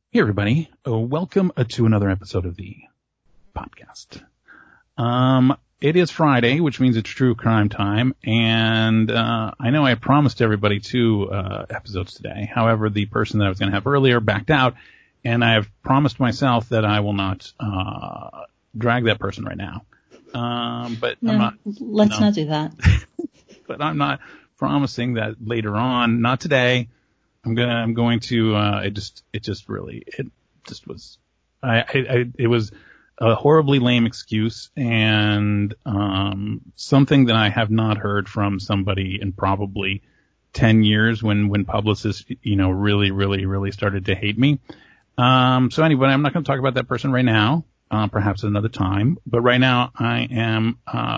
Hey, everybody. Welcome to another episode of the podcast. It is Friday, which means it's true crime time. And I know I promised everybody 2 episodes today. However, the person that I was going to have earlier backed out. And I have promised myself that I will not drag that person right now. But no, I'm not. Let's not do that. But I'm not promising that later on. Not today. I'm going to, it was a horribly lame excuse and, something that I have not heard from somebody in probably 10 years when publicists, really started to hate me. So anyway, I'm not going to talk about that person right now, perhaps another time, but right now I am,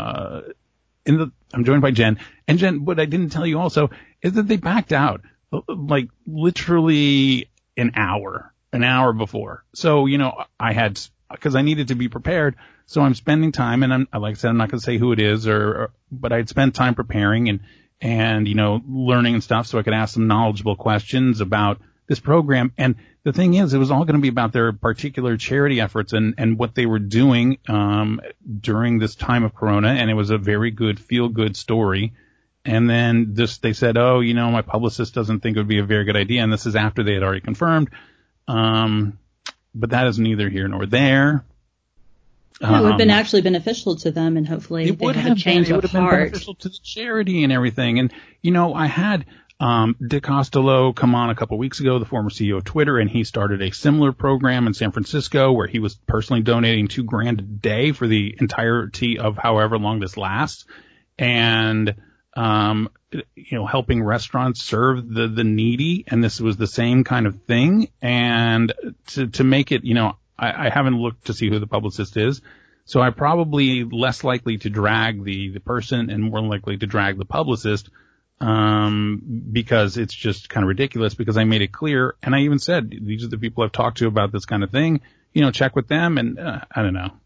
I'm joined by Jen. And Jen, what I didn't tell you also is that they backed out. Like literally an hour before. So, because I needed to be prepared. So I'm spending time, and like I said, I'm not going to say who it is but I'd spent time preparing and, learning and stuff so I could ask some knowledgeable questions about this program. And the thing is, it was all going to be about their particular charity efforts and what they were doing, during this time of Corona. And it was a very good, feel good story. And then they said, my publicist doesn't think it would be a very good idea. And this is after they had already confirmed. But that is neither here nor there. It would have been actually beneficial to them, and hopefully they have a change of heart. It would have been beneficial to the charity and everything. And, I had Dick Costolo come on a couple weeks ago, the former CEO of Twitter, and he started a similar program in San Francisco where he was personally donating $2,000 a day for the entirety of however long this lasts. And helping restaurants serve the needy, and this was the same kind of thing. And to make it, I haven't looked to see who the publicist is, so I'm probably less likely to drag the person and more likely to drag the publicist, because it's just kind of ridiculous, because I made it clear, and I even said, these are the people I've talked to about this kind of thing, check with them, and I don't know.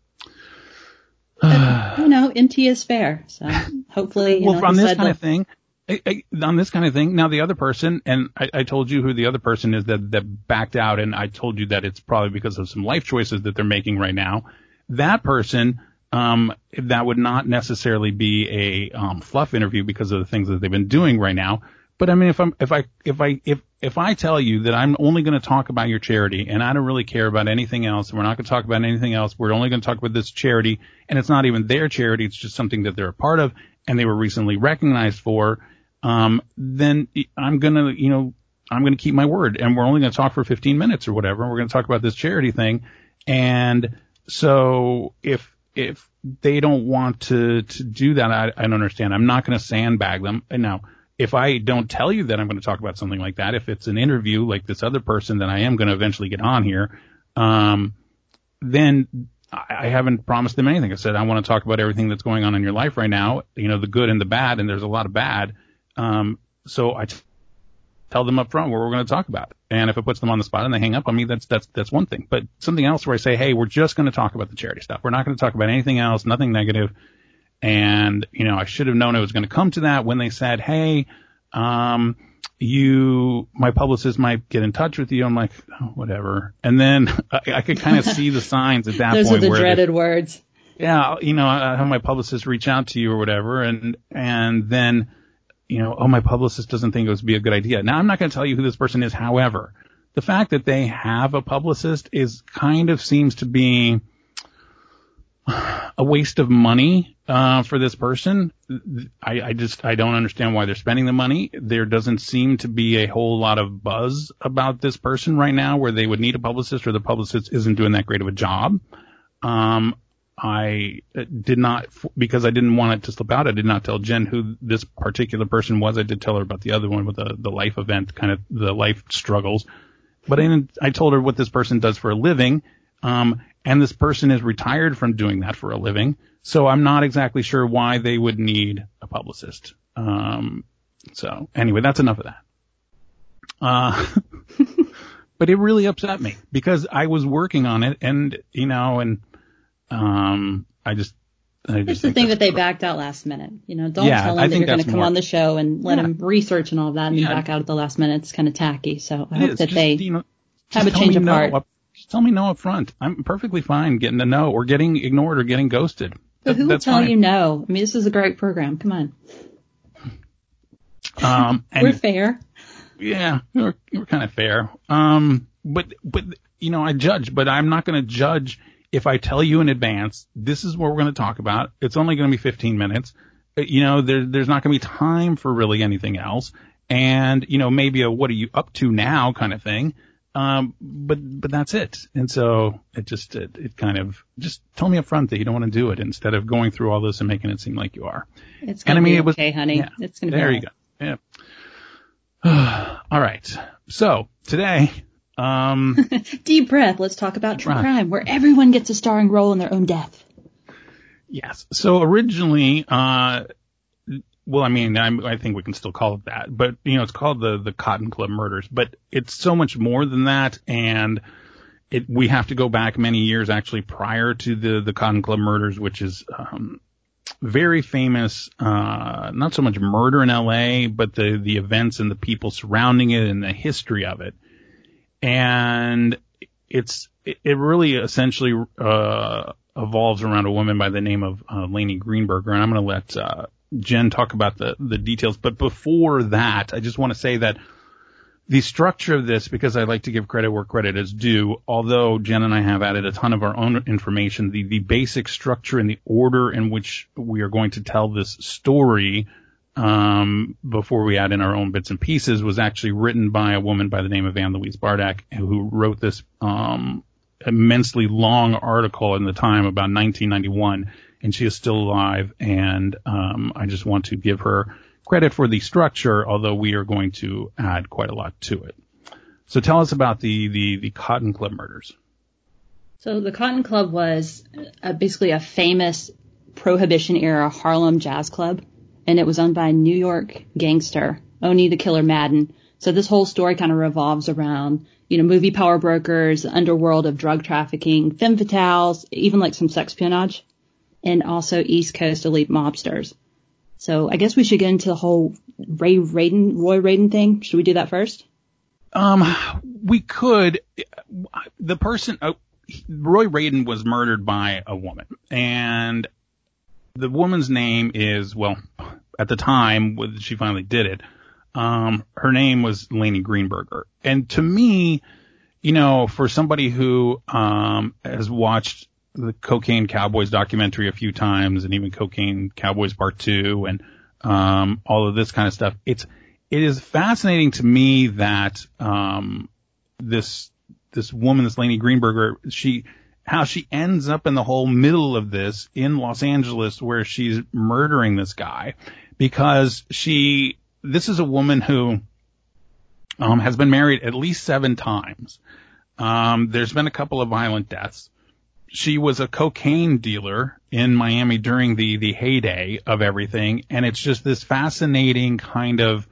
NT is fair. So hopefully, on this kind of thing, now the other person, and I told you who the other person is that backed out, and I told you that it's probably because of some life choices that they're making right now. That person, that would not necessarily be a fluff interview because of the things that they've been doing right now. But I mean, if I tell you that I'm only going to talk about your charity and I don't really care about anything else, and we're not going to talk about anything else, we're only going to talk about this charity, and it's not even their charity, it's just something that they're a part of and they were recently recognized for, then I'm going to keep my word, and we're only going to talk for 15 minutes or whatever, and we're going to talk about this charity thing. And so if they don't want to do that, I don't understand. I'm not going to sandbag them. And now, if I don't tell you that I'm going to talk about something like that, if it's an interview like this other person that I am going to eventually get on here, then I haven't promised them anything. I said, I want to talk about everything that's going on in your life right now, the good and the bad, and there's a lot of bad. So I tell them up front what we're going to talk about. And if it puts them on the spot and they hang up on me, that's one thing. But something else where I say, hey, we're just going to talk about the charity stuff. We're not going to talk about anything else, nothing negative. And, I should have known it was going to come to that when they said, hey, my publicist might get in touch with you. I'm like, oh, whatever. And then I could kind of see the signs at that Those point. Those are the dreaded words. Yeah. I have my publicist reach out to you or whatever. And then, my publicist doesn't think it would be a good idea. Now, I'm not going to tell you who this person is. However, the fact that they have a publicist seems to be a waste of money for this person. I don't understand why they're spending the money. There doesn't seem to be a whole lot of buzz about this person right now where they would need a publicist, or the publicist isn't doing that great of a job. I did not, because I didn't want it to slip out, I did not tell Jen who this particular person was. I did tell her about the other one with the life event, kind of the life struggles. But I told her what this person does for a living. And this person is retired from doing that for a living. So I'm not exactly sure why they would need a publicist. So anyway, that's enough of that. But it really upset me because I was working on it, and I just It's the thing that they backed out last minute. Don't tell them that you're going to come on the show and let them research and all of that and then back out at the last minute. It's kind of tacky. So I hope that they Have a change of heart. Just tell me no up front. I'm perfectly fine getting a no or getting ignored or getting ghosted. But who will tell you no? I mean, this is a great program. Come on. We're fair. Yeah, we're kind of fair. But I judge, but I'm not going to judge if I tell you in advance, this is what we're going to talk about. It's only going to be 15 minutes. There's not going to be time for really anything else. And, maybe a what are you up to now kind of thing. But that's it. And so it kind of just tell me up front that you don't want to do it instead of going through all this and making it seem like you are. It's going to be okay, honey. Yeah, it's going to be there you go. Yeah. All right. So today, deep breath. Let's talk about true crime, where everyone gets a starring role in their own death. Yes. So originally, I think we can still call it that, but it's called the Cotton Club Murders, but it's so much more than that. And we have to go back many years actually prior to the Cotton Club Murders, which is, very famous, not so much murder in LA, but the events and the people surrounding it and the history of it. And it really essentially, evolves around a woman by the name of, Lainey Greenberger. And I'm going to let, Jen talk about the details. But before that, I just want to say that the structure of this, because I like to give credit where credit is due, although Jen and I have added a ton of our own information, the basic structure and the order in which we are going to tell this story, before we add in our own bits and pieces, was actually written by a woman by the name of Anne Louise Bardak, who wrote this, immensely long article in the time about 1991, and she is still alive. And, I just want to give her credit for the structure, although we are going to add quite a lot to it. So tell us about the Cotton Club Murders. So the Cotton Club was basically a famous Prohibition-era Harlem jazz club, and it was owned by a New York gangster, Oni the Killer Madden. So this whole story kind of revolves around, movie power brokers, underworld of drug trafficking, femme fatales, even like some sexpionage, and also East Coast elite mobsters. So I guess we should get into the whole Roy Radin thing. Should we do that first? We could. The person, Roy Radin, was murdered by a woman, and the woman's name is, well, at the time when she finally did it, her name was Lainey Greenberger. And to me, for somebody who, has watched the Cocaine Cowboys documentary a few times, and even Cocaine Cowboys Part 2 and all of this kind of stuff. It is fascinating to me that this woman, this Lainey Greenberger, how she ends up in the whole middle of this in Los Angeles, where she's murdering this guy, because this is a woman who has been married at least 7 times. There's been a couple of violent deaths. She was a cocaine dealer in Miami during the heyday of everything. And it's just this fascinating kind of,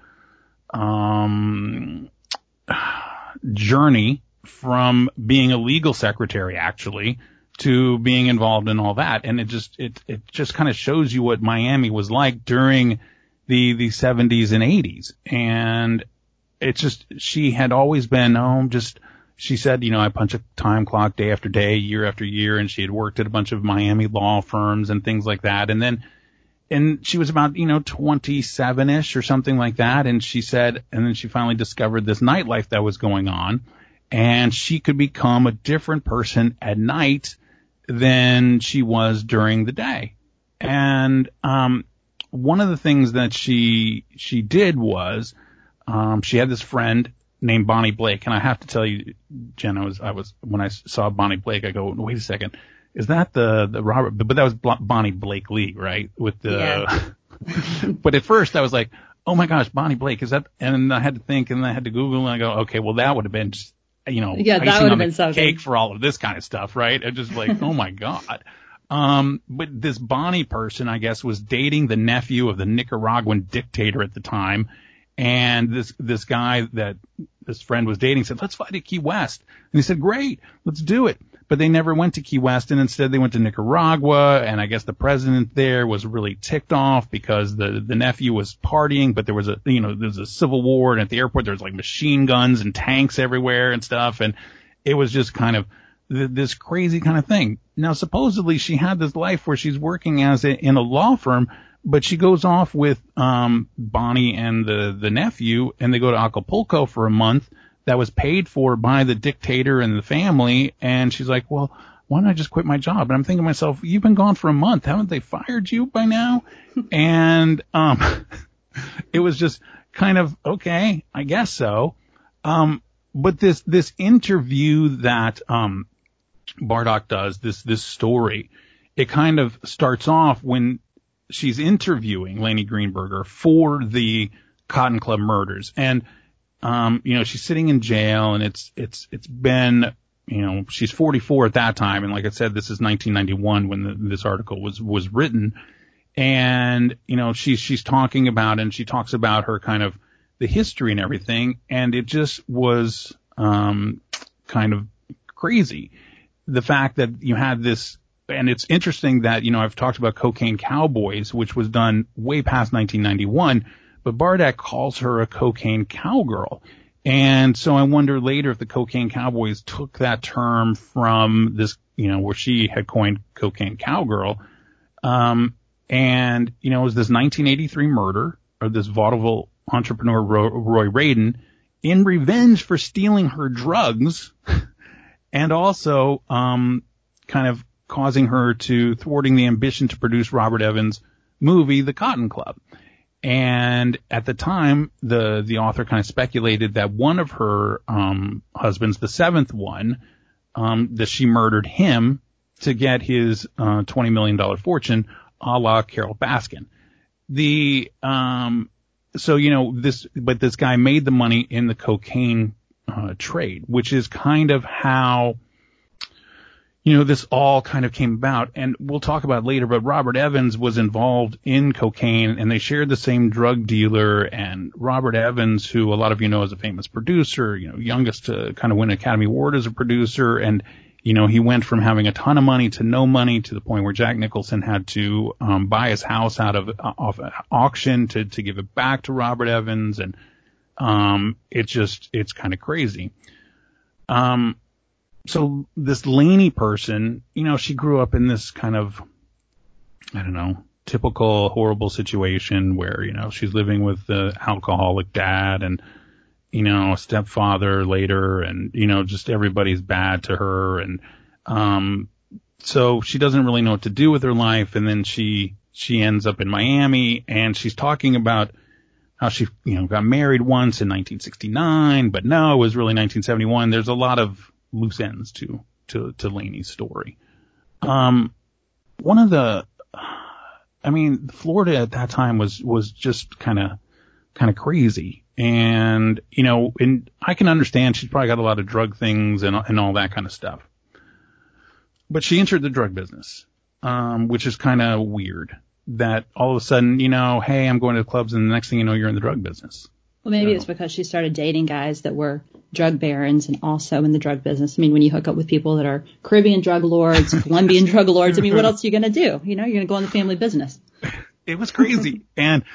journey from being a legal secretary, actually, to being involved in all that. And it just kind of shows you what Miami was like during the 70s and 80s. And it's just, she had always been, she said, I punch a time clock day after day, year after year, and she had worked at a bunch of Miami law firms and things like that. And she was about, 27-ish or something like that. And she said, and then she finally discovered this nightlife that was going on, and she could become a different person at night than she was during the day. And, one of the things that she did was, she had this friend named Bonnie Blake. And I have to tell you, Jen, I was when I saw Bonnie Blake, I go, wait a second. Is that the Robert? But that was Bonnie Blake Lee, right? Yeah. But at first I was like, oh my gosh, Bonnie Blake, is that? And I had to think, and I had to Google, and I go, okay, well, that would have been just, that would have been something. Cake for all of this kind of stuff, right? And just like, oh my God. But this Bonnie person, I guess, was dating the nephew of the Nicaraguan dictator at the time. And this guy that this friend was dating said, let's fly to Key West. And he said, great, let's do it. but they never went to Key West, and instead they went to Nicaragua, and I guess the president there was really ticked off because the nephew was partying, but there was a civil war, and at the airport there was like machine guns and tanks everywhere and stuff, and it was just kind of this crazy kind of thing. Now, supposedly she had this life where she's working in a law firm, but she goes off with Bonnie and the nephew, and they go to Acapulco for a month that was paid for by the dictator and the family. And she's like, well, why don't I just quit my job? And I'm thinking to myself, you've been gone for a month. Haven't they fired you by now? And it was just kind of, okay, I guess so. But this interview that Bartok does, this story, it kind of starts off when she's interviewing Laney Greenberger for the Cotton Club murders. And she's sitting in jail, and it's been, she's 44 at that time. And like I said, this is 1991 when this article was written. And, she's talking about, and she talks about her kind of the history and everything. And it just was, kind of crazy. The fact that you had this, and it's interesting that, I've talked about Cocaine Cowboys, which was done way past 1991. But Bartok calls her a cocaine cowgirl. And so I wonder later if the Cocaine Cowboys took that term from this, where she had coined cocaine cowgirl. And, it was this 1983 murder of this vaudeville entrepreneur, Roy Radin, in revenge for stealing her drugs and also, kind of causing her to thwarting the ambition to produce Robert Evans' movie, The Cotton Club. And at the time, the author kind of speculated that one of her husbands, the seventh one, that she murdered him to get his $20 million fortune, a la Carole Baskin. But this guy made the money in the cocaine trade, which is kind of how this all kind of came about, and we'll talk about it later, but Robert Evans was involved in cocaine, and they shared the same drug dealer, and Robert Evans, who a lot of you know is a famous producer, youngest to kind of win an Academy Award as a producer, and, he went from having a ton of money to no money to the point where Jack Nicholson had to buy his house off an auction to give it back to Robert Evans, and it's kind of crazy. So this Laney person, she grew up in this kind of, I don't know, typical horrible situation where, she's living with the alcoholic dad and, a stepfather later and, just everybody's bad to her. And, so she doesn't really know what to do with her life. And then she ends up in Miami, and she's talking about how she, got married once in 1969, but no, it was really 1971. There's a lot of loose ends to Laney's story. Florida at that time was just kind of crazy. And, and I can understand she's probably got a lot of drug things and all that kind of stuff. But she entered the drug business, which is kind of weird that all of a sudden, hey, I'm going to the clubs, and the next thing you know, you're in the drug business. Well, maybe it's because she started dating guys that were drug barons and also in the drug business. When you hook up with people that are Caribbean drug lords, Colombian drug lords, what else are you going to do? You're going to go in the family business. It was crazy. And,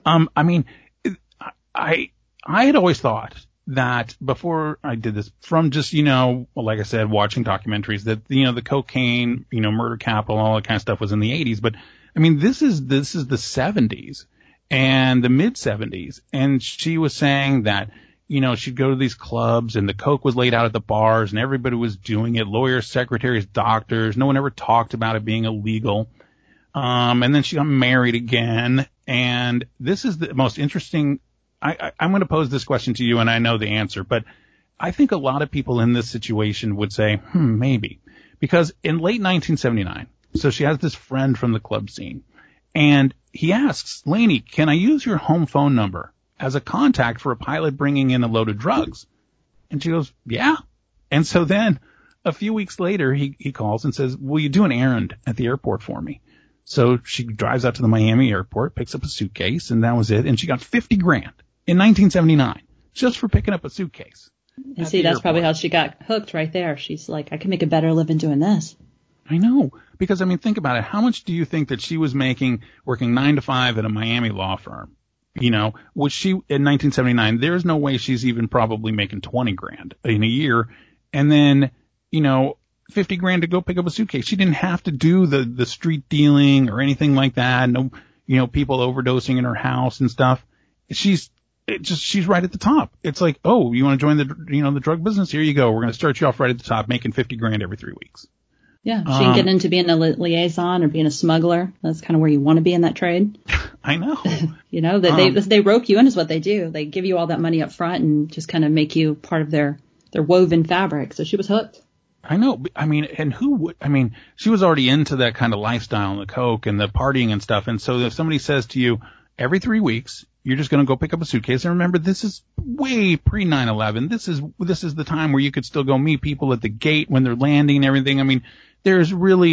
I had always thought that before I did this, from just, like I said, watching documentaries, that, the cocaine, murder capital, all that kind of stuff was in the 80s. But, this is the 70s. And the mid 70s. And she was saying that, she'd go to these clubs and the coke was laid out at the bars and everybody was doing it. Lawyers, secretaries, doctors. No one ever talked about it being illegal. And then she got married again. And this is the most interesting. I'm going to pose this question to you, and I know the answer, but I think a lot of people in this situation would say, maybe. Because in late 1979, so she has this friend from the club scene. And he asks, Laney, can I use your home phone number as a contact for a pilot bringing in a load of drugs? And she goes, yeah. And so then a few weeks later, he calls and says, will you do an errand at the airport for me? So she drives out to the Miami airport, picks up a suitcase, and that was it. And she got $50,000 in 1979 just for picking up a suitcase. And see, that's probably how she got hooked right there. She's like, I can make a better living doing this. I know. Because, I mean, think about it. How much do you think that she was making working 9 to 5 at a Miami law firm? You know, was she in 1979? There's no way she's even probably making 20 grand in a year. And then, you know, 50 grand to go pick up a suitcase. She didn't have to do the street dealing or anything like that. No, you know, people overdosing in her house and stuff. She's right at the top. It's like, oh, you want to join the drug business? Here you go. We're going to start you off right at the top, making 50 grand every 3 weeks. Yeah. She can get into being a liaison or being a smuggler. That's kind of where you want to be in that trade. I know. You know, they rope you in is what they do. They give you all that money up front and just kind of make you part of their woven fabric. So she was hooked. I know. I mean, and she was already into that kind of lifestyle and the coke and the partying and stuff. And so if somebody says to you every 3 weeks, you're just going to go pick up a suitcase. And remember, this is way pre 9/11. This is the time where you could still go meet people at the gate when they're landing and everything. I mean, there's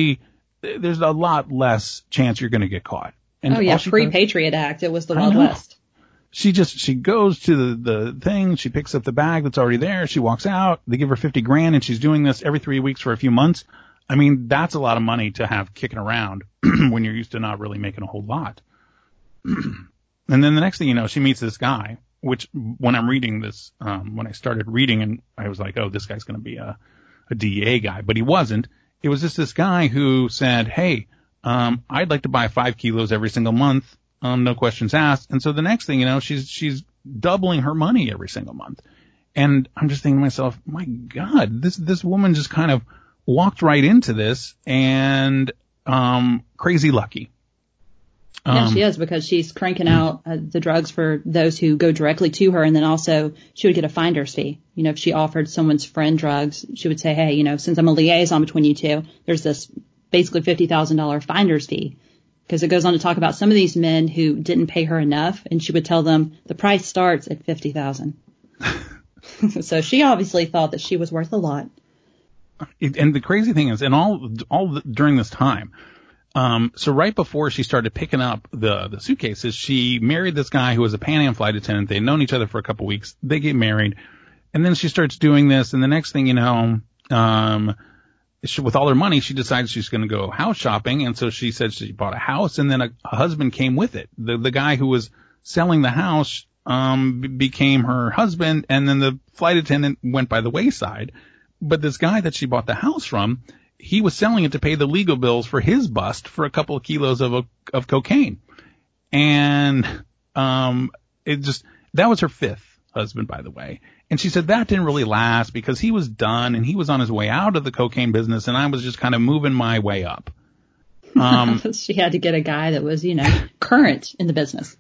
a lot less chance you're going to get caught. And pre-Patriot Act, it was the Wild West. She goes to the thing, she picks up the bag that's already there, she walks out, they give her 50 grand, and she's doing this every 3 weeks for a few months. I mean, that's a lot of money to have kicking around when you're used to not really making a whole lot. And then the next thing you know, she meets this guy, which when I'm reading this, when I started reading, and I was like, oh, this guy's going to be a DEA guy, but he wasn't. It was just this guy who said, hey, I'd like to buy 5 kilos every single month. No questions asked. And so the next thing you know, she's doubling her money every single month. And I'm just thinking to myself, my God, this woman just kind of walked right into this and, crazy lucky. Yeah, she is, because she's cranking out the drugs for those who go directly to her. And then also she would get a finder's fee. You know, if she offered someone's friend drugs, she would say, hey, you know, since I'm a liaison between you two, there's this basically $50,000 finder's fee. Because it goes on to talk about some of these men who didn't pay her enough, and she would tell them the price starts at $50,000. So she obviously thought that she was worth a lot. And the crazy thing is, and during this time, so right before she started picking up the suitcases, she married this guy who was a Pan Am flight attendant. They'd known each other for a couple weeks. They get married, and then she starts doing this, and the next thing you know, with all her money, she decides she's going to go house shopping. And so she said she bought a house, and then a husband came with it. The guy who was selling the house, became her husband, and then the flight attendant went by the wayside. But this guy that she bought the house from, he was selling it to pay the legal bills for his bust for a couple of kilos of cocaine. And, that was her 5th husband, by the way. And she said that didn't really last because he was done and he was on his way out of the cocaine business, and I was just kind of moving my way up. She had to get a guy that was, you know, current in the business.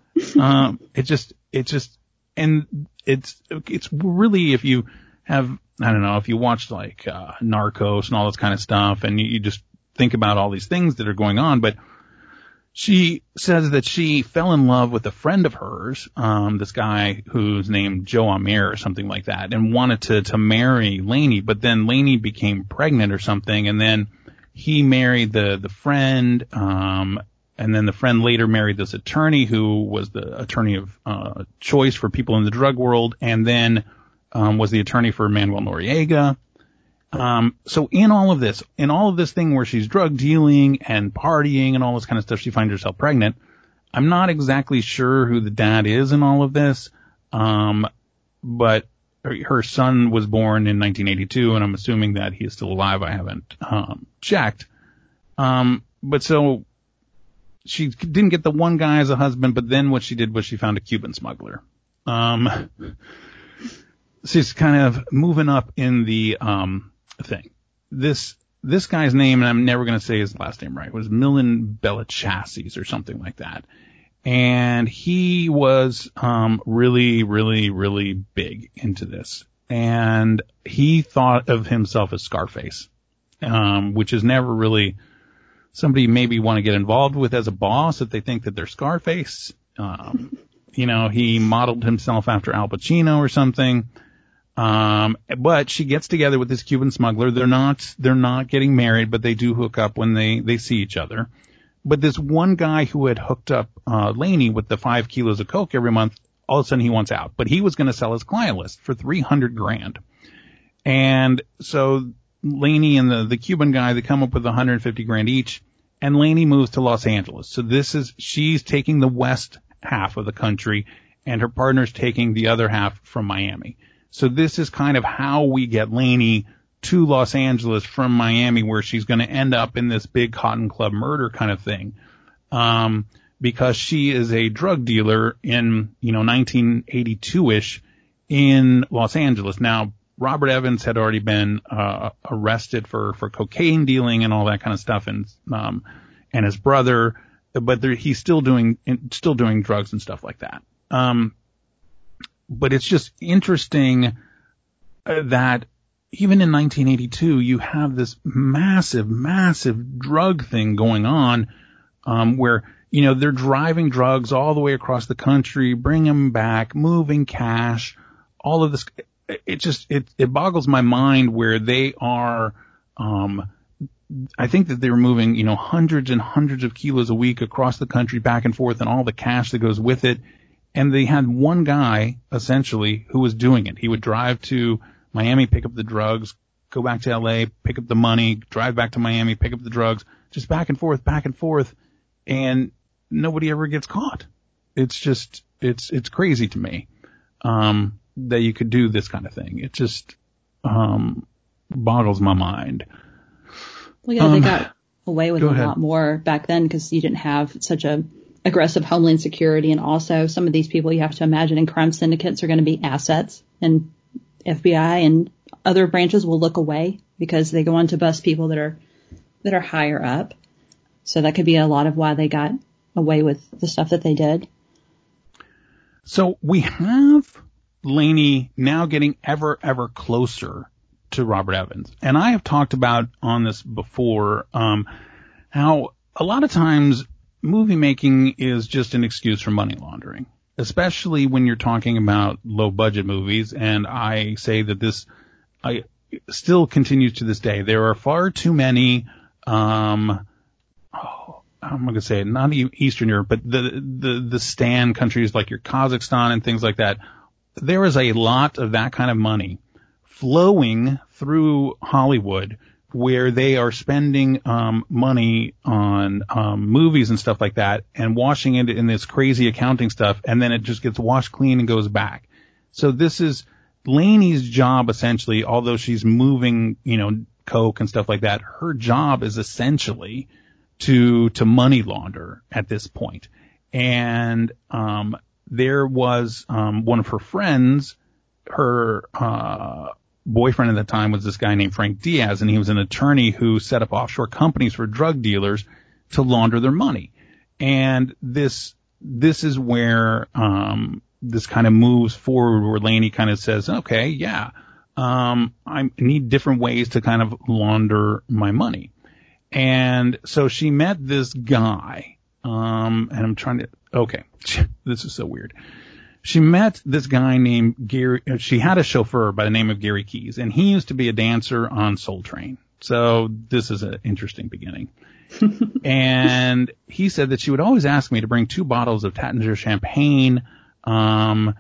It's really, if you have, I don't know, if you watched like, Narcos and all this kind of stuff, and you just think about all these things that are going on, but she says that she fell in love with a friend of hers, this guy who's named Joe Amir or something like that, and wanted to marry Lainey, but then Lainey became pregnant or something, and then he married the friend, and then the friend later married this attorney who was the attorney of choice for people in the drug world, and then was the attorney for Manuel Noriega. So in all of this thing where she's drug dealing and partying and all this kind of stuff, she finds herself pregnant. I'm not exactly sure who the dad is in all of this. But her son was born in 1982, and I'm assuming that he is still alive. I haven't, checked. But so she didn't get the one guy as a husband, but then what she did was she found a Cuban smuggler. She's kind of moving up in the, thing. This guy's name, and I'm never going to say his last name right, was Milan Belichassis or something like that. And he was, really, really, really big into this. And he thought of himself as Scarface, which is never really somebody you maybe want to get involved with as a boss if they think that they're Scarface. You know, he modeled himself after Al Pacino or something. But she gets together with this Cuban smuggler. They're not getting married, but they do hook up when they see each other. But this one guy who had hooked up, Lainey with the 5 kilos of coke every month all of a sudden he wants out. But he was going to sell his client list for $300,000. And so Laney and the Cuban guy, they come up with $150,000 each, and Laney moves to Los Angeles. So she's taking the west half of the country, and her partner's taking the other half from Miami. So this is kind of how we get Laney to Los Angeles from Miami, where she's going to end up in this big Cotton Club murder kind of thing. Because she is a drug dealer in, 1982-ish in Los Angeles. Now, Robert Evans had already been arrested for cocaine dealing and all that kind of stuff, and his brother, but he's still doing drugs and stuff like that. But it's just interesting that even in 1982, you have this massive, massive drug thing going on, where, they're driving drugs all the way across the country, bring them back, moving cash, all of this. It boggles my mind where they are, I think that they were moving, hundreds and hundreds of kilos a week across the country back and forth, and all the cash that goes with it. And they had one guy, essentially, who was doing it. He would drive to Miami, pick up the drugs, go back to LA, pick up the money, drive back to Miami, pick up the drugs, just back and forth, and nobody ever gets caught. It's just, it's crazy to me, that you could do this kind of thing. It just, boggles my mind. Well, yeah, they got away with a lot more back then because you didn't have such a aggressive homeland security. And also some of these people you have to imagine in crime syndicates are going to be assets, and FBI and other branches will look away because they go on to bust people that are higher up. So that could be a lot of why they got away with the stuff that they did. So we have Laney now getting ever, ever closer to Robert Evans. And I have talked about on this before, how a lot of times movie making is just an excuse for money laundering, especially when you're talking about low budget movies. And I say that this still continues to this day. There are far too many, I'm going to say it, not Eastern Europe, but the Stan countries like your Kazakhstan and things like that. There is a lot of that kind of money flowing through Hollywood where they are spending money on movies and stuff like that and washing it in this crazy accounting stuff, and then it just gets washed clean and goes back. So this is Laney's job essentially, although she's moving, coke and stuff like that. Her job is essentially to money launder at this point. And there was one of her friends, her boyfriend at the time was this guy named Frank Diaz, and he was an attorney who set up offshore companies for drug dealers to launder their money. And this is where this kind of moves forward, where Laney kind of says, okay, yeah, I need different ways to kind of launder my money. And so she met this guy, and I'm trying to, okay, this is so weird. She met this guy named Gary. She had a chauffeur by the name of Gary Keys, and he used to be a dancer on Soul Train. So this is an interesting beginning. And he said that she would always ask me to bring 2 bottles of Taittinger champagne, and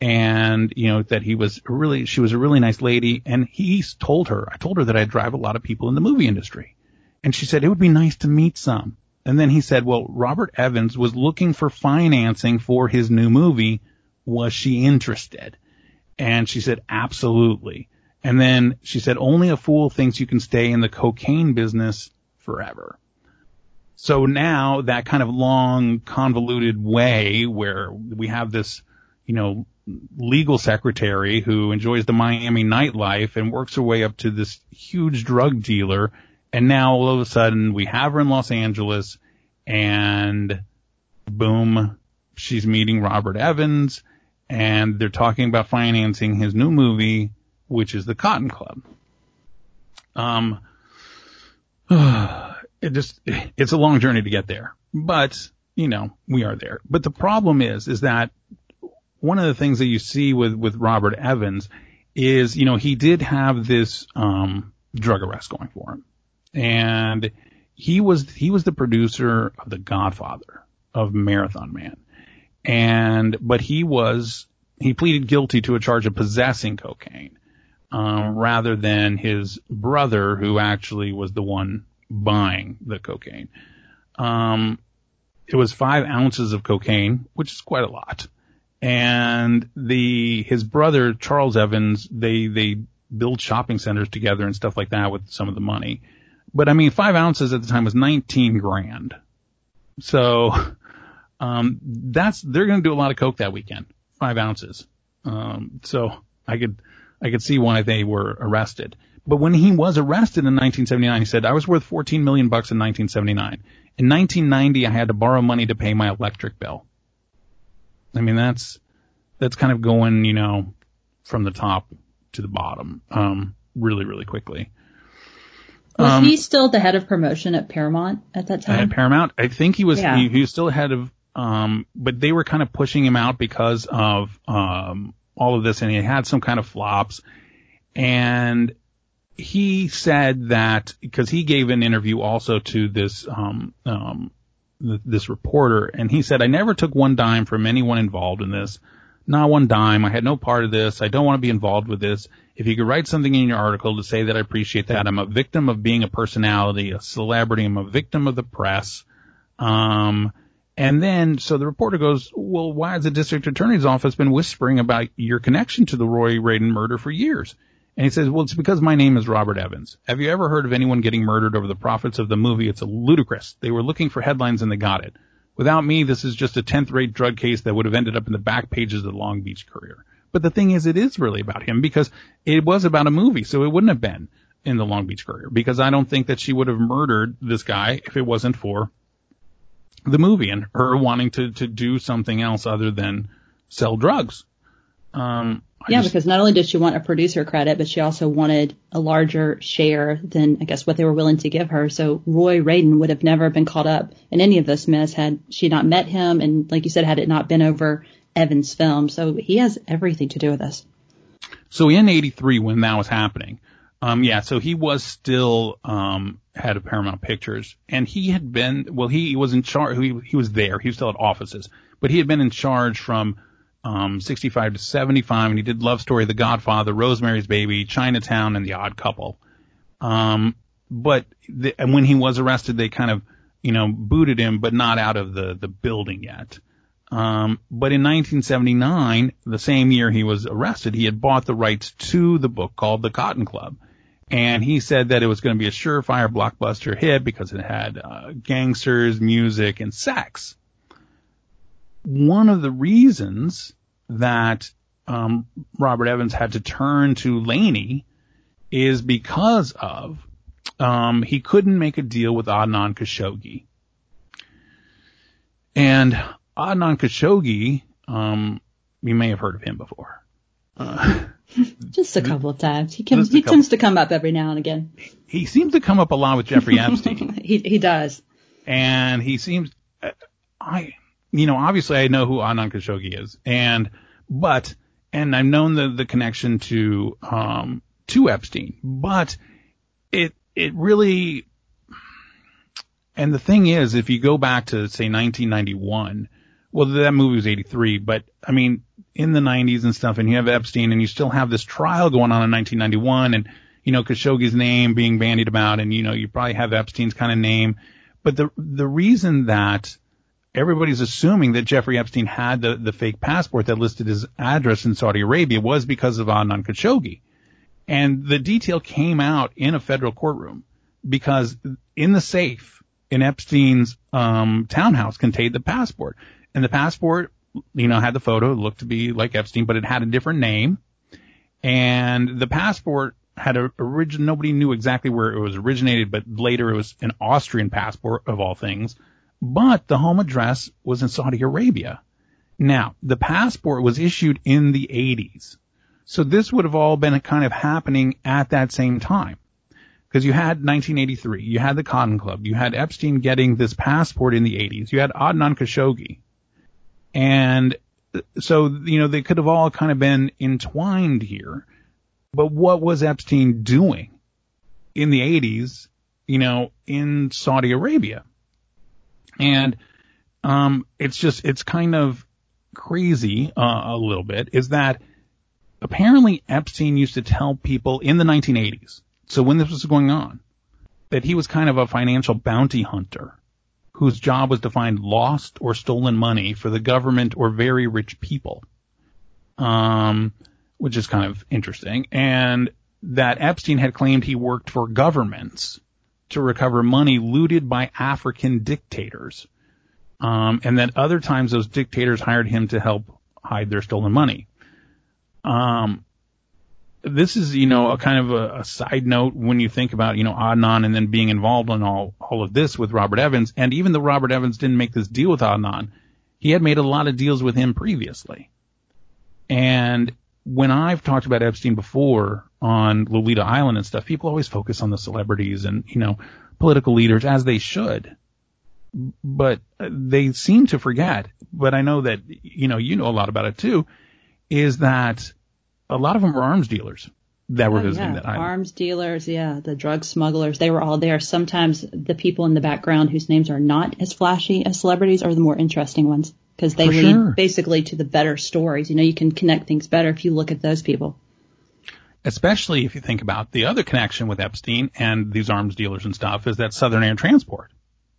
that she was a really nice lady. And I told her that I drive a lot of people in the movie industry. And she said, it would be nice to meet some. And then he said, well, Robert Evans was looking for financing for his new movie. Was she interested? And she said, absolutely. And then she said, only a fool thinks you can stay in the cocaine business forever. So now that kind of long, convoluted way where we have this, legal secretary who enjoys the Miami nightlife and works her way up to this huge drug dealer. And now all of a sudden we have her in Los Angeles, and boom, she's meeting Robert Evans, and they're talking about financing his new movie, which is The Cotton Club. It's a long journey to get there, but we are there. But the problem is that one of the things that you see with Robert Evans is, he did have this, drug arrest going for him. And he was the producer of The Godfather, of Marathon Man. but he pleaded guilty to a charge of possessing cocaine, rather than his brother, who actually was the one buying the cocaine. It was 5 ounces of cocaine, which is quite a lot. And his brother, Charles Evans, they build shopping centers together and stuff like that with some of the money. But I mean, 5 ounces at the time was 19 grand. So, they're going to do a lot of coke that weekend. 5 ounces. So I could see why they were arrested. But when he was arrested in 1979, he said, I was worth $14 million in 1979. In 1990, I had to borrow money to pay my electric bill. I mean, that's kind of going, from the top to the bottom, really, really quickly. Was he still the head of promotion at Paramount at that time? At Paramount? I think he was, he was still head of, but they were kind of pushing him out because of, all of this, and he had some kind of flops. And he said that, because he gave an interview also to this, this reporter, and he said, I never took one dime from anyone involved in this. Not one dime. I had no part of this. I don't want to be involved with this. If you could write something in your article to say that I appreciate that. I'm a victim of being a personality, a celebrity. I'm a victim of the press. And then, so the reporter goes, well, why has the district attorney's office been whispering about your connection to the Roy Radin murder for years? And he says, well, it's because my name is Robert Evans. Have you ever heard of anyone getting murdered over the profits of the movie? It's ludicrous. They were looking for headlines and they got it. Without me, this is just a 10th-rate drug case that would have ended up in the back pages of the Long Beach Courier. But the thing is, it is really about him because it was about a movie, so it wouldn't have been in the Long Beach Courier, because I don't think that she would have murdered this guy if it wasn't for the movie and her wanting to do something else other than sell drugs. Because not only did she want a producer credit, but she also wanted a larger share than, I guess, what they were willing to give her. So Roy Radin would have never been caught up in any of this mess had she not met him. And like you said, had it not been over Evans' film. So he has everything to do with this. So in 83, when that was happening, so he was still, head of Paramount Pictures, and he had been, he was in charge, he was there, he was still at offices, but he had been in charge from, 65 to 75, and he did Love Story, The Godfather, Rosemary's Baby, Chinatown, and The Odd Couple. And when he was arrested, they kind of, booted him, but not out of the building yet. But in 1979, the same year he was arrested, he had bought the rights to the book called The Cotton Club. And he said that it was going to be a surefire blockbuster hit because it had gangsters, music, and sex. One of the reasons that Robert Evans had to turn to Laney is because of he couldn't make a deal with Adnan Khashoggi. And Adnan Khashoggi, you may have heard of him before. Just a couple of times. He tends to come up every now and again. He seems to come up a lot with Jeffrey Epstein. He does. And he seems, obviously I know who Adnan Khashoggi is, and I've known the connection to Epstein, but it really, and the thing is, if you go back to say 1991, well, that movie was 83, but I mean, in the 90s and stuff, and you have Epstein, and you still have this trial going on in 1991, and, Khashoggi's name being bandied about, and, you probably have Epstein's kind of name. But the reason that everybody's assuming that Jeffrey Epstein had the fake passport that listed his address in Saudi Arabia was because of Adnan Khashoggi. And the detail came out in a federal courtroom because in the safe in Epstein's townhouse contained the passport. And the passport, had the photo, it looked to be like Epstein, but it had a different name. And the passport had nobody knew exactly where it was originated, but later it was an Austrian passport of all things. But the home address was in Saudi Arabia. Now, the passport was issued in the 80s. So this would have all been kind of happening at that same time. Because you had 1983, you had the Cotton Club, you had Epstein getting this passport in the 80s, you had Adnan Khashoggi. And so, they could have all kind of been entwined here. But what was Epstein doing in the 80s, in Saudi Arabia? And it's kind of, crazy a little bit is that apparently Epstein used to tell people in the 1980s, so when this was going on, that he was kind of a financial bounty hunter whose job was to find lost or stolen money for the government or very rich people, which is kind of interesting. And that Epstein had claimed he worked for governments to recover money looted by African dictators, and that other times those dictators hired him to help hide their stolen money. This is, a kind of a side note when you think about, Adnan and then being involved in all of this with Robert Evans. And even though Robert Evans didn't make this deal with Adnan, he had made a lot of deals with him previously. And when I've talked about Epstein before on Lolita Island and stuff, people always focus on the celebrities and, political leaders, as they should. But they seem to forget, but I know that, you know a lot about it too, is that a lot of them were arms dealers that were visiting that island. Arms dealers, the drug smugglers, they were all there. Sometimes the people in the background whose names are not as flashy as celebrities are the more interesting ones because they lead basically to the better stories. You can connect things better if you look at those people. Especially if you think about the other connection with Epstein and these arms dealers and stuff is that Southern Air Transport,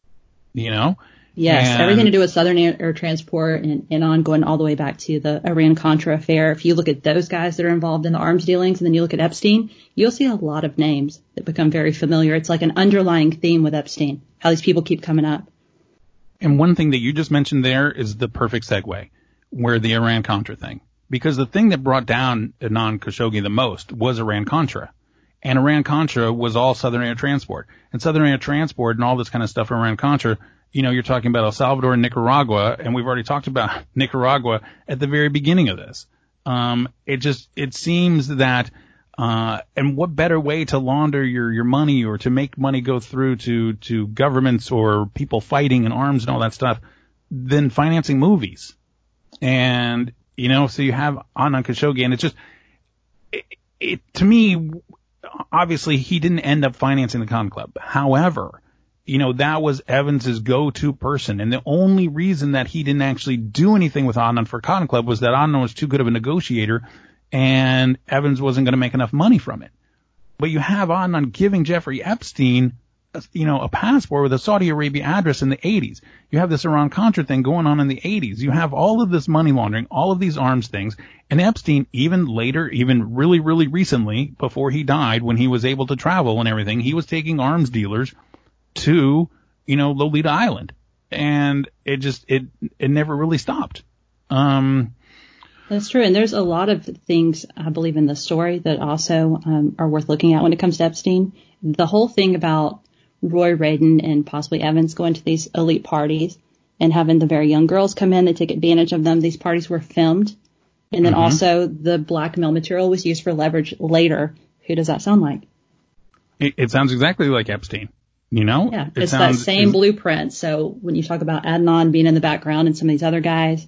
Yes, everything to do with Southern Air Transport and on going all the way back to the Iran-Contra affair. If you look at those guys that are involved in the arms dealings and then you look at Epstein, you'll see a lot of names that become very familiar. It's like an underlying theme with Epstein, how these people keep coming up. And one thing that you just mentioned there is the perfect segue, where the Iran-Contra thing. Because the thing that brought down Adnan Khashoggi the most was Iran-Contra. And Iran-Contra was all Southern Air Transport. And Southern Air Transport and all this kind of stuff Iran-Contra, you're talking about El Salvador and Nicaragua, and we've already talked about Nicaragua at the very beginning of this. It seems that, and what better way to launder your money or to make money go through to governments or people fighting in arms and all that stuff than financing movies. And, so you have Adnan Khashoggi, and it's just, to me, obviously he didn't end up financing the Cotton Club. However, that was Evans's go-to person. And the only reason that he didn't actually do anything with Adnan for Cotton Club was that Adnan was too good of a negotiator and Evans wasn't going to make enough money from it. But you have Adnan giving Jeffrey Epstein, a passport with a Saudi Arabia address in the 80s. You have this Iran-Contra thing going on in the 80s. You have all of this money laundering, all of these arms things. And Epstein, even later, even really, really recently, before he died, when he was able to travel and everything, he was taking arms dealers to, Lolita Island. And it never really stopped. That's true. And there's a lot of things, I believe, in the story that also are worth looking at when it comes to Epstein. The whole thing about Roy Radin and possibly Evans going to these elite parties and having the very young girls come in, they take advantage of them. These parties were filmed. And then also the blackmail material was used for leverage later. Who does that sound like? It sounds exactly like Epstein. Yeah, it's that same blueprint. So when you talk about Adnan being in the background and some of these other guys,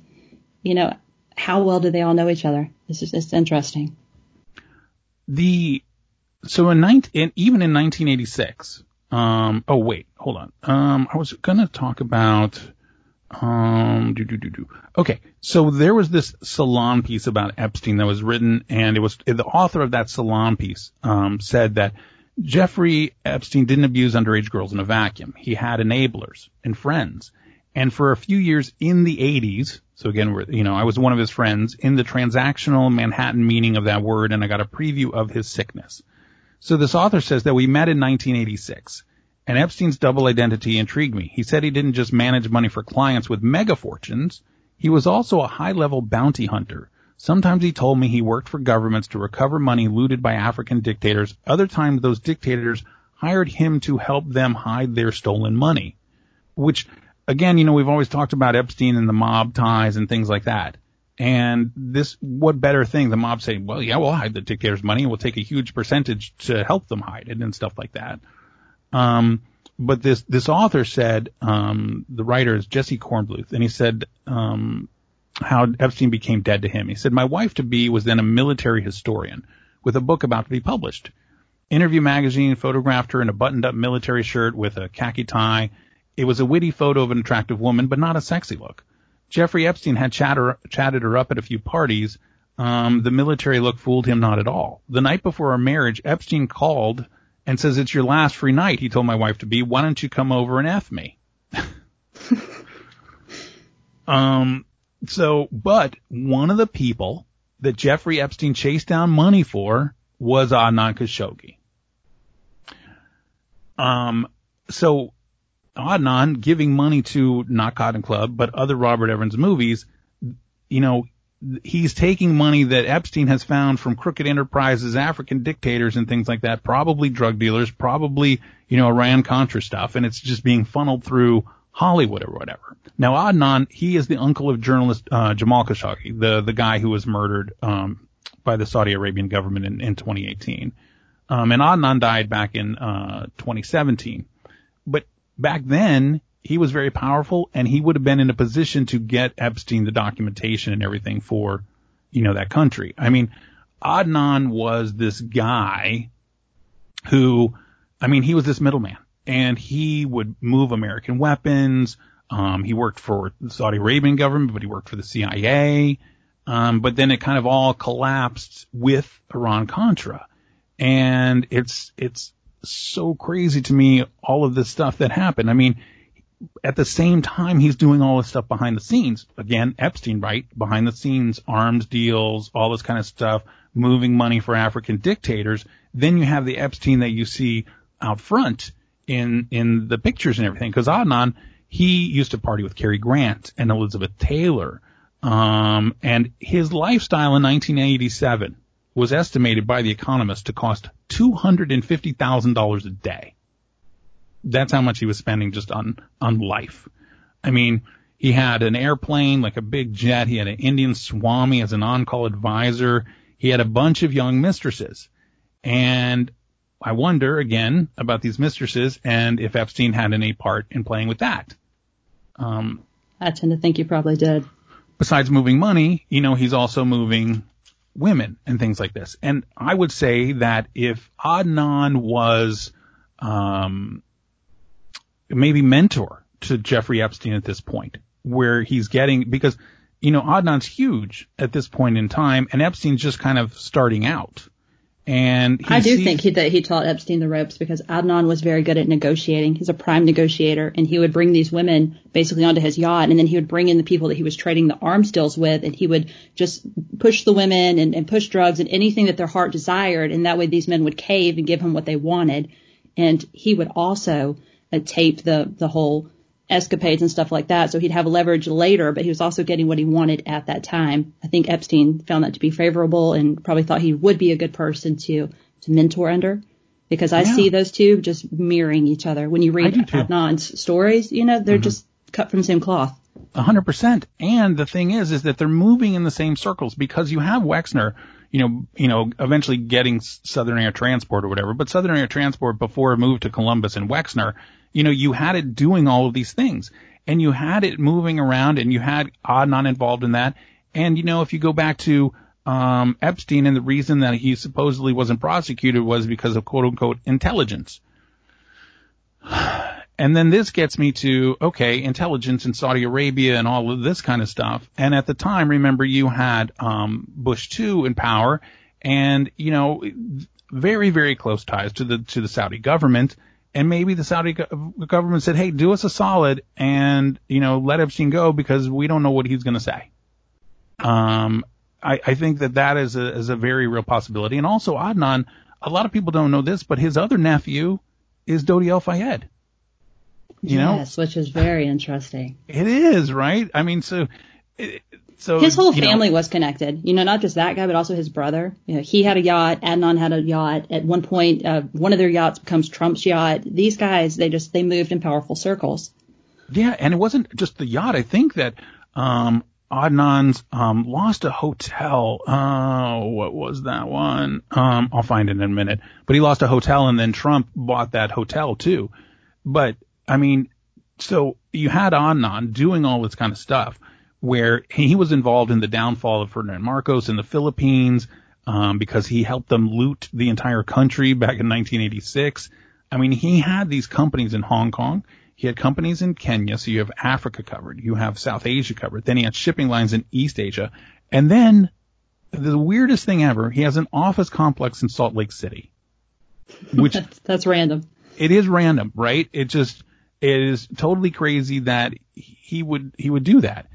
how well do they all know each other? It's interesting. So even in 1986, oh wait, hold on. I was gonna talk about, okay. So there was this Salon piece about Epstein that was written, and the author of that Salon piece, said that Jeffrey Epstein didn't abuse underage girls in a vacuum. He had enablers and friends. And for a few years in the 80s, so again, I was one of his friends in the transactional Manhattan meaning of that word, and I got a preview of his sickness. So this author says that we met in 1986, and Epstein's double identity intrigued me. He said he didn't just manage money for clients with mega fortunes. He was also a high-level bounty hunter. Sometimes he told me he worked for governments to recover money looted by African dictators. Other times those dictators hired him to help them hide their stolen money. Which, again, we've always talked about Epstein and the mob ties and things like that. And what better thing? The mob saying, well, yeah, we'll hide the dictator's money and we'll take a huge percentage to help them hide it and stuff like that. But this author said, the writer is Jesse Kornbluth, and he said, how Epstein became dead to him. He said, my wife-to-be was then a military historian with a book about to be published. Interview magazine photographed her in a buttoned-up military shirt with a khaki tie. It was a witty photo of an attractive woman, but not a sexy look. Jeffrey Epstein had chatted her up at a few parties. The military look fooled him not at all. The night before our marriage, Epstein called and says, "It's your last free night," he told my wife to be. "Why don't you come over and F me?" But one of the people that Jeffrey Epstein chased down money for was Adnan Khashoggi. So Adnan giving money to not Cotton Club, but other Robert Evans movies, you know, he's taking money that Epstein has found from crooked enterprises, African dictators and things like that, probably drug dealers, probably, you know, Iran-Contra stuff, and it's just being funneled through Hollywood or whatever. Now, Adnan, he is the uncle of journalist Jamal Khashoggi, the guy who was murdered by the Saudi Arabian government in 2018. And Adnan died back in 2017. But back then, he was very powerful, and he would have been in a position to get Epstein the documentation and everything for, you know, that country. I mean, Adnan was this guy who, I mean, he was this middleman, and he would move American weapons. He worked for the Saudi Arabian government, but he worked for the CIA. But then it kind of all collapsed with Iran-Contra. And it's so crazy to me, all of this stuff that happened. I mean, at the same time, he's doing all this stuff behind the scenes. Again, Epstein, right? Behind the scenes, arms deals, all this kind of stuff, moving money for African dictators. Then you have the Epstein that you see out front in the pictures and everything. Because Adnan, he used to party with Cary Grant and Elizabeth Taylor. And his lifestyle in 1987 was estimated by The Economist to cost $250,000 a day. That's how much he was spending just on life. I mean, he had an airplane, like a big jet. He had an Indian Swami as an on-call advisor. He had a bunch of young mistresses. And I wonder, again, about these mistresses and if Epstein had any part in playing with that. I tend to think you probably did. Besides moving money, you know, he's also moving women and things like this. And I would say that if Adnan was maybe mentor to Jeffrey Epstein at this point, where he's getting, because, you know, Adnan's huge at this point in time, and Epstein's just kind of starting out. And I do think that he taught Epstein the ropes, because Adnan was very good at negotiating. He's a prime negotiator, and he would bring these women basically onto his yacht, and then he would bring in the people that he was trading the arms deals with, and he would just push the women and push drugs and anything that their heart desired, and that way these men would cave and give him what they wanted. And he would also tape the whole escapades and stuff like that, so he'd have leverage later, but he was also getting what he wanted at that time. I think Epstein found that to be favorable and probably thought he would be a good person to mentor under, because I see those two just mirroring each other. When you read Adnan's stories, you know, they're just cut from the same cloth. 100%. And the thing is that they're moving in the same circles, because you have Wexner, you know, eventually getting Southern Air Transport or whatever, but Southern Air Transport before it moved to Columbus and Wexner, you know, you had it doing all of these things, and you had it moving around, and you had Adnan involved in that. And, you know, if you go back to Epstein, and the reason that he supposedly wasn't prosecuted was because of quote unquote intelligence. And then this gets me to, okay, intelligence in Saudi Arabia and all of this kind of stuff. And at the time, remember, you had Bush II in power, and, you know, very, very close ties to the Saudi government. And maybe the Saudi government said, hey, do us a solid and, you know, let Epstein go, because we don't know what he's going to say. I think that is a very real possibility. And also Adnan, a lot of people don't know this, but his other nephew is Dodi El-Fayed. Yes, which is very interesting. It is, right? I mean, so his whole family was connected. You know, not just that guy, but also his brother. You know, he had a yacht. Adnan had a yacht. At one point, one of their yachts becomes Trump's yacht. These guys, they moved in powerful circles. Yeah, and it wasn't just the yacht. I think that Adnan's lost a hotel. What was that one? I'll find it in a minute. But he lost a hotel, and then Trump bought that hotel too. But I mean, so you had Adnan doing all this kind of stuff, where he was involved in the downfall of Ferdinand Marcos in the Philippines, because he helped them loot the entire country back in 1986. I mean, he had these companies in Hong Kong. He had companies in Kenya, so you have Africa covered. You have South Asia covered. Then he had shipping lines in East Asia. And then the weirdest thing ever, he has an office complex in Salt Lake City. Which that's random. It is random, right? It is totally crazy that he would do that.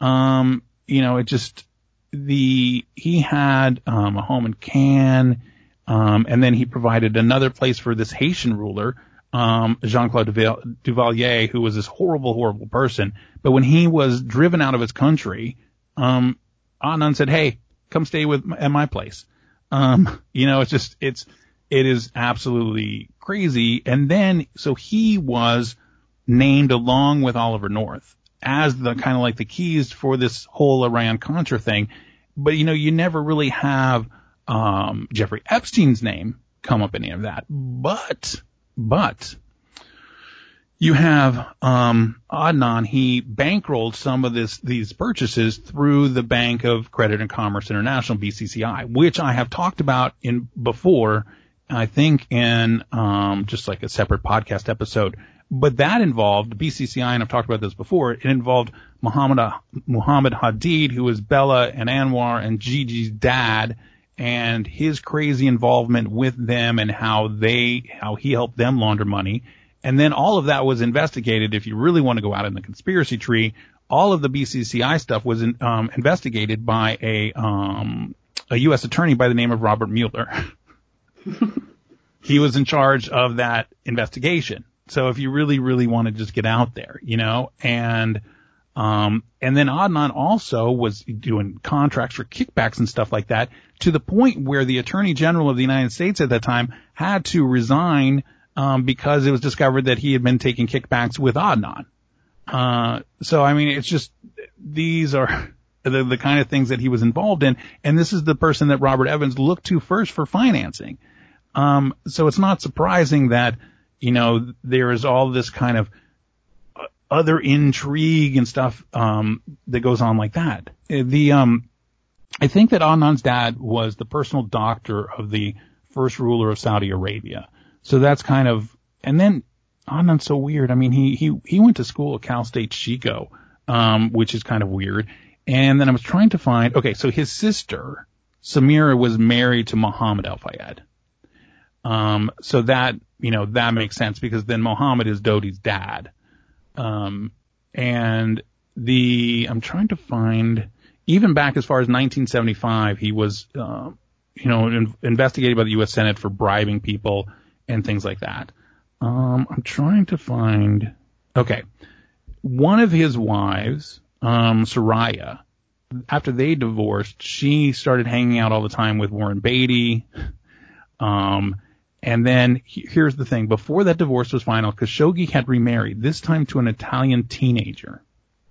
He had a home in Cannes, and then he provided another place for this Haitian ruler, Jean-Claude Duvalier, who was this horrible, horrible person. But when he was driven out of his country, Adnan said, "Hey, come stay at my place." It is absolutely crazy. And then, so he was named along with Oliver North as the kind of like the keys for this whole Iran-Contra thing. But, you never really have, Jeffrey Epstein's name come up in any of that. But, you have, Adnan, he bankrolled some of these purchases through the Bank of Credit and Commerce International, BCCI, which I have talked about before, I think in, just like a separate podcast episode. But that involved BCCI, and I've talked about this before. It involved Muhammad Hadid, who was Bella and Anwar and Gigi's dad, and his crazy involvement with them and how he helped them launder money. And then all of that was investigated. If you really want to go out in the conspiracy tree, all of the BCCI stuff was investigated by a U.S. attorney by the name of Robert Mueller. He was in charge of that investigation. So if you really, really want to just get out there, and then Adnan also was doing contracts for kickbacks and stuff like that, to the point where the Attorney General of the United States at that time had to resign, because it was discovered that he had been taking kickbacks with Adnan. So I mean, it's just, these are the kind of things that he was involved in, and this is the person that Robert Evans looked to first for financing. So it's not surprising that, there is all this kind of other intrigue and stuff, that goes on like that. I think that Adnan's dad was the personal doctor of the first ruler of Saudi Arabia. So that's kind of, and then Adnan's so weird. I mean, he went to school at Cal State Chico, which is kind of weird. And then I was trying to find, okay, so his sister, Samira, was married to Mohammed Al-Fayed. So that, that makes sense, because then Mohammed is Dodi's dad. I'm trying to find, even back as far as 1975, he was, investigated by the U.S. Senate for bribing people and things like that. I'm trying to find, okay. One of his wives, Soraya, after they divorced, she started hanging out all the time with Warren Beatty. And then here's the thing. Before that divorce was final, Khashoggi had remarried, this time to an Italian teenager.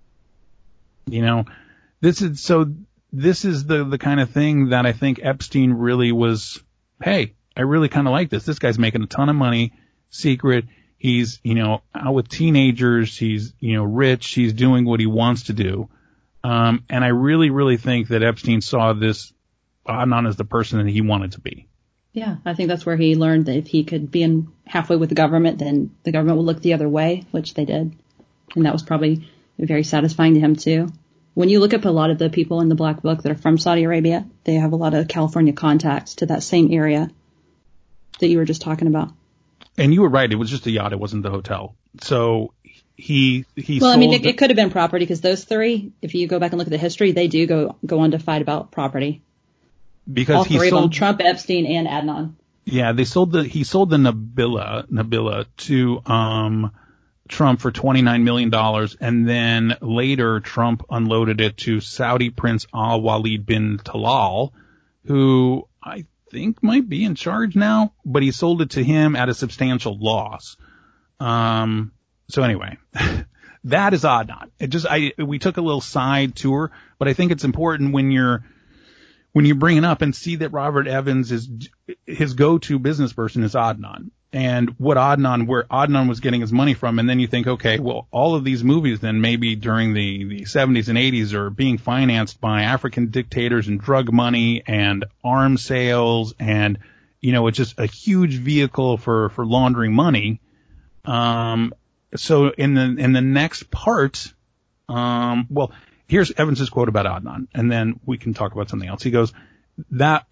This is the kind of thing that I think Epstein really was, hey, I really kind of like this. This guy's making a ton of money, secret. He's, out with teenagers. He's, rich. He's doing what he wants to do. And I really, really think that Epstein saw this Adnan as the person that he wanted to be. Yeah, I think that's where he learned that if he could be in halfway with the government, then the government would look the other way, which they did. And that was probably very satisfying to him, too. When you look up a lot of the people in the Black Book that are from Saudi Arabia, they have a lot of California contacts to that same area that you were just talking about. And you were right. It was just a yacht. It wasn't the hotel. So he well, I mean, it could have been property, because those three, if you go back and look at the history, they do go on to fight about property. Because all three of them, Trump, Epstein, and Adnan. Yeah, he sold the Nabila to Trump for $29 million, and then later Trump unloaded it to Saudi Prince Al-Walid bin Talal, who I think might be in charge now, but he sold it to him at a substantial loss. So anyway, that is Adnan. We took a little side tour, but I think it's important when you bring it up and see that Robert Evans his go-to business person is Adnan, and where Adnan was getting his money from. And then you think, okay, well, all of these movies then maybe during the 70s and 80s are being financed by African dictators and drug money and arms sales. And, it's just a huge vehicle for laundering money. so in the next part, well, here's Evans's quote about Adnan, and then we can talk about something else. He goes that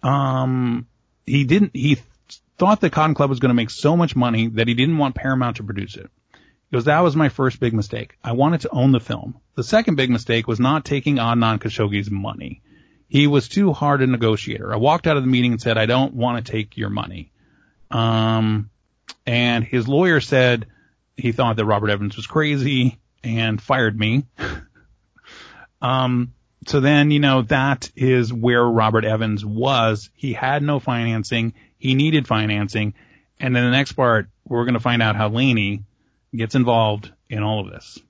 he thought the Cotton Club was going to make so much money that he didn't want Paramount to produce it. He goes, that was my first big mistake. I wanted to own the film. The second big mistake was not taking Adnan Khashoggi's money. He was too hard a negotiator. I walked out of the meeting and said, I don't want to take your money. And his lawyer said he thought that Robert Evans was crazy and fired me. So then, that is where Robert Evans was. He had no financing. He needed financing. And then the next part, we're going to find out how Laney gets involved in all of this.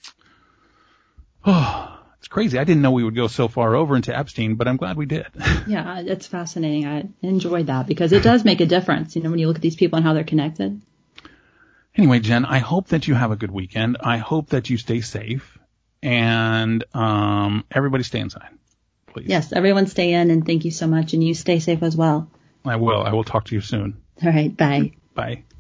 Oh, it's crazy. I didn't know we would go so far over into Epstein, but I'm glad we did. Yeah, it's fascinating. I enjoyed that because it does make a difference, when you look at these people and how they're connected. Anyway, Jen, I hope that you have a good weekend. I hope that you stay safe. And everybody stay inside, please. Yes, everyone stay in, and thank you so much. And you stay safe as well. I will. I will talk to you soon. All right. Bye. Bye.